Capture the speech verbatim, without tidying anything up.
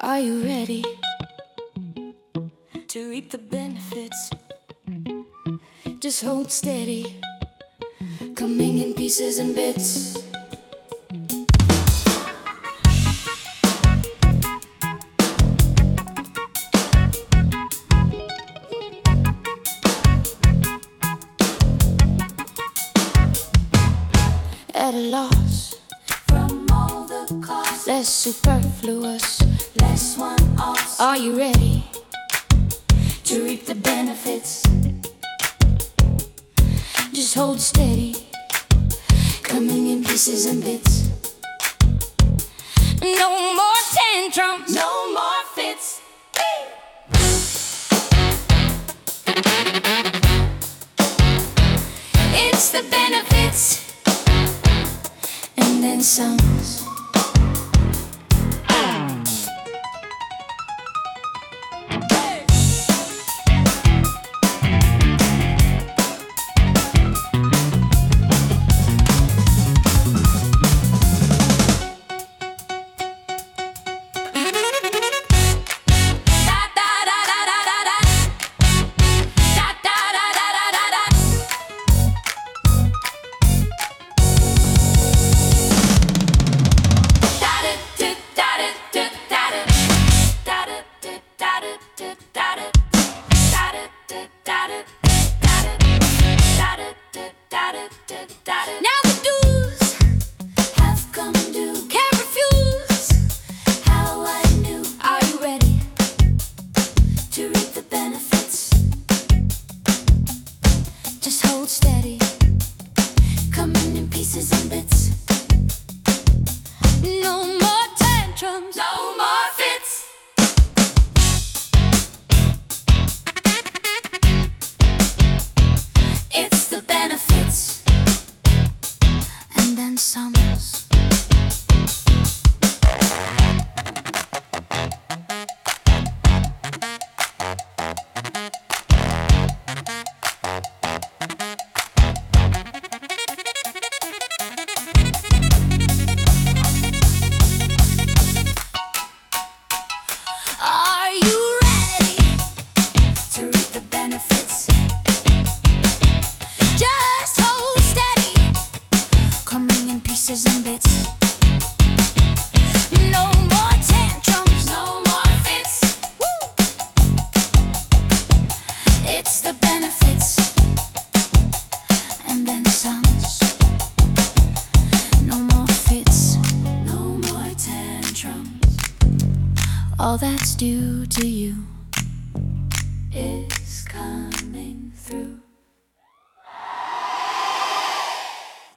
Are you ready to reap the benefits? Just hold steady, coming in pieces and bits. At a loss from all the costs, less superfluous, less one-offs. Are you ready to reap the benefits? Just hold steady, coming in pieces and bits. No more tantrums, no more fits. It's the benefits and then some. Now the dues have come due. Can't refuse how I knew. Are you ready to reap the benefits? Just hold steady, coming in pieces and bits. No more tantrums, no more fits. It's the benefits and then some. Are you ready to reap the benefits? Just hold steady, coming in pieces and bits. No more tantrums, no more fits. Woo! It's the benefits and then some. No more fits, no more tantrums. All that's due to you is